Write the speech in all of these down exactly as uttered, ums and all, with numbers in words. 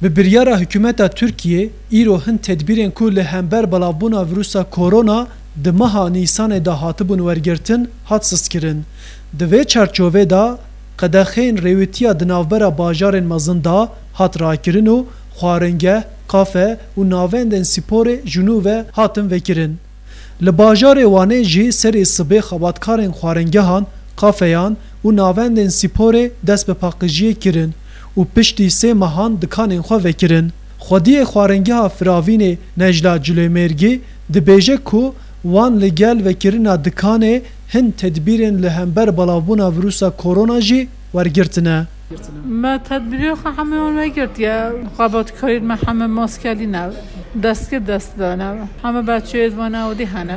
Bi biryara hükümeta Türkiye, îro hin tedbîrên ku li hember belavbûna vîrusa korona di meha Nîsanê da hatibûn wergirtin hat siskirin. Di vê çerçovê da qedexeyên rêwîtiya di navbera bajarên mezin da hat rakirin û xwaringeh, kafe û navendên sporê jinû ve hatin vekirin. Li bajarê Wanê jî serê sibê xebatkarên xwaringehan, kafeyan û navendên sporê dest bi paqijiyê kirin û piştî sê mehan dikanên xwe vekirin. Xwediyê xwaringeha Firavînê Necla Culêmêrgî dibêje ku wan li gel vekirina dikanê hin tedbîrên li hember belavbûna vîrusa korona jî wergirtine. ما تدبیری خو همه اون وگرد یا قابت کارید ما همه ماسکلی نه دست که دست دانه همه بچه ادوانه و دی هنه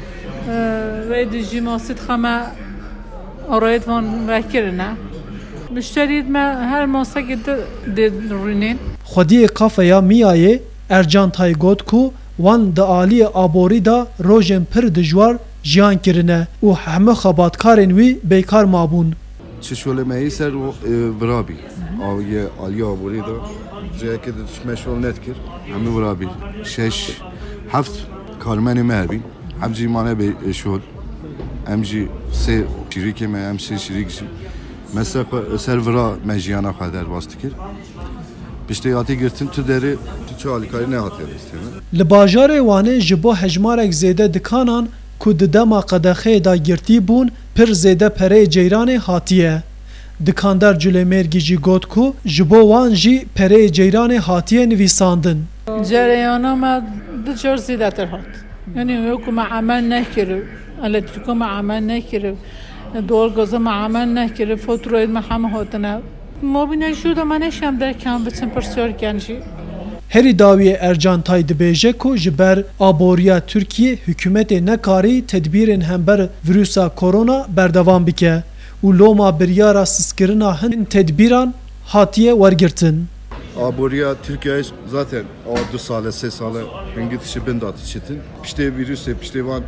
و دیجی ماسید همه آرایت وان وکرنه مشترید ما هر ماسکی دید رینین. خودی کافه یا میایه ارجان تای گوت کو وان د عالی آبوری دا روژن پر دجوار جیان کرنه و همه خباتکارن وی بیکار مابون. چشول میسر و برابی آیه عالی آبوری دا جایی که دشمش رو نت کرد همه برابی شش هفت کارمنی مهبی هم جی مانه به شول هم جی سه شریک می هم سه شریک جی مثلا سرورا مجیانا خدر واسط کرد پشتیاتی گرتن تو داری تو چه عالی کاری نه هاتی استیمه لباجار وانه جبو هجمارک زیده دکانان که ددما قدخه دا گرتی بون پر زیده پره جیران هاتیه. دکاندار Culêmêrgî jî got ku ji bo wan jî pereyê ceyranê hatiye nivîsandin. Cereyana me du car zêdetir hat. Yani wekû me emel nekiriv, elektrîka me emel nekiriv, doğalgaza me emel nekiriv, faturayê me heme hatine. Mabîne jû da me neşem derken biçin pirsiyarken jî. Herî dawiyê Ercan Tay dibêje ku ji ber aboriya Tirkiye hikûmetê nekarî tedbîrên hember vîrusa korona berdevam bike û loma biryara siskirina hin tedbîran hatiye wergirtin. Aboriya Türkiye zaten o du sale se sale hingi tişi bin da tişitin. Pişte virüse pişte van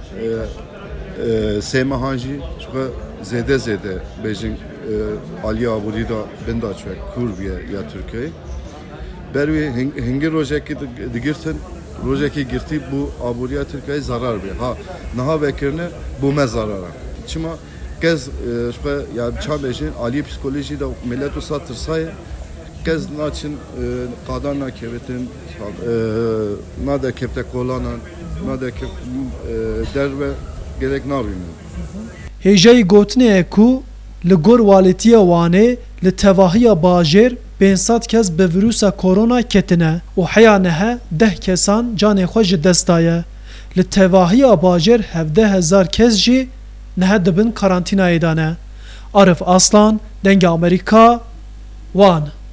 sema hanji çünkü zede zede Beijing Ali Abori da bin da çöek kurbiye ya Türkiye. Bervi hingi rojaki digirtin rojaki girti bu Aboriya Türkiye zarar bir ha naha vekirne bu me zarara. Çima kez şüphe ya çabejin Ali psikoloji da milletu satır say kez naçın kadar na kevetin na da kepte kolanan na da kep derve gerek nabim. Hejey gotne ku li gor waletiya Wanê li tevahiya bajêr pênsad kes bi vîrusa korona ketine û heya nehe deh kesan canê xwe ji dest daye. Li tevahiya bajêr hevdeh hezar kes jî nehe dibin karantînayê de ne. Arif Aslan, Dengê Amerîka, Wan.